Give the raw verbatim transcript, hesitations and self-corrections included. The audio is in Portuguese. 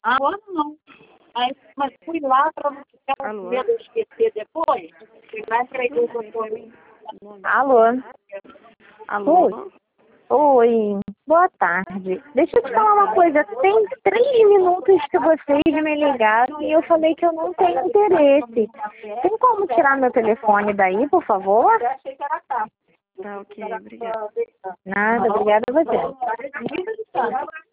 Agora não. Aí, mas fui lá para não ficar com medo de esquecer depois. Fui lá e entreguei o documento. Alô? Alô? Oi. Oi. Boa tarde. Deixa eu te falar uma coisa. Tem três minutos que vocês me ligaram e eu falei que eu não tenho interesse. Tem como tirar meu telefone daí, por favor? Tá ok, obrigada. Nada, obrigada a você.